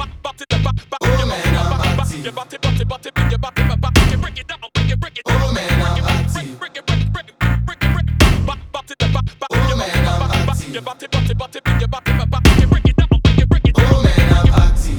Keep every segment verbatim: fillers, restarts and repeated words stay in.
Oh man, I'm active. Oh man, I'm active. Oh man, I'm active. Oh man, I'm active.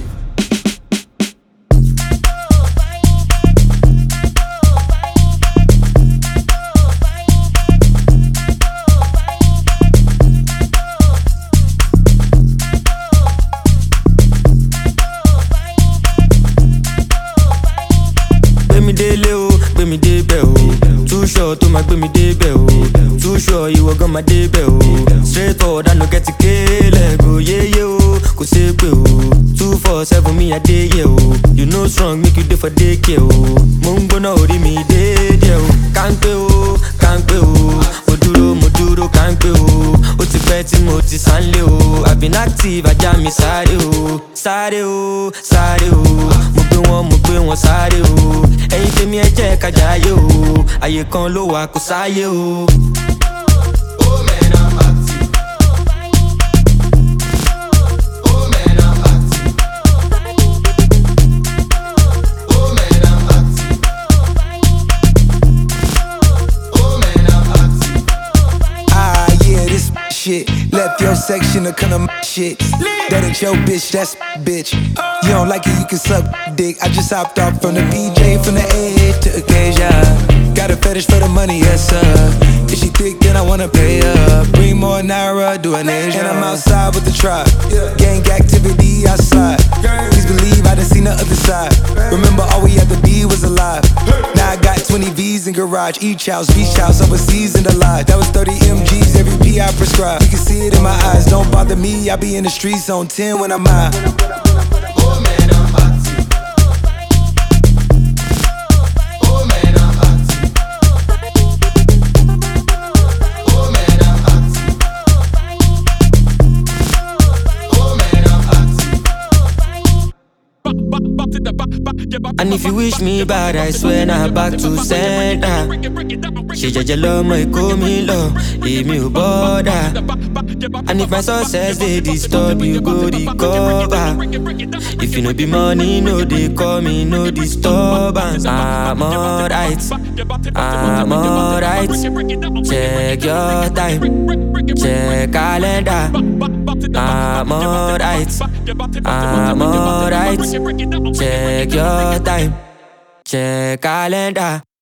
Gbé mi délé o, gbé mi débẹ̀ o. Too sure tó máa gbé mi débẹ̀ o. Too sure ìwọ gan máa débẹ̀ o. Straight forward I no get to kélẹ̀ go yéyé o, kò ṣeé pé o. Two four seven mi àdéyẹ o. You know strong make you dey for daycare o. Mo ń gbóná orí mi déédéé o. Kánpé o, kánpé o. Mo dúró, mo dúró kánpé o. Ó ti pẹ́ tí mo ti sánlé o. I've been active, ajá mi sáré o. Sáré o, sáré o. Mo gbé wọn, mo gbé wọn sáré o. Ẹ̀yin tèmi ẹ jẹ́ ká jayé o. Àyè kan ló wà kò sáyé o. Oh man, I'm active. Oh man, I'm active. Oh man, I'm active. Oh man, I'm active. Ah, yeah, this shit. Left your section to come to shit. That ain't your bitch, that's bitch. You don't like it, you can suck dick. I just hopped off from the P J, from the A to Acacia. Got a fetish for the money, yes sir. If she thick, then I wanna pay her. Bring more Naira, do an Asia. And I'm outside with the tribe. Gang activity outside. Please believe I done seen the other side. Remember, all we had to be was alive. Now I got twenty V's in garage, each house, beach house, overseas and alive. That was thirty M Gs, every P I prescribe. You can see it in my eyes, don't bother me. I be in the streets on ten when I'm out. Oh man, I'm active. Oh man, I'm active. Oh man, I'm active. Oh man, I'm active. And if you wish me bad, I swear na back to sender. Ṣe jẹ́jẹ́ lọ́mọ Èkó mi lọ, èmi ò bother. And if my success dey disturb you, go recover. If you no be money, no dey call me, no disturbance. I'm alright, I'm alright. Check your time, check calendar. I'm alright, I'm alright. Check your time, check calendar.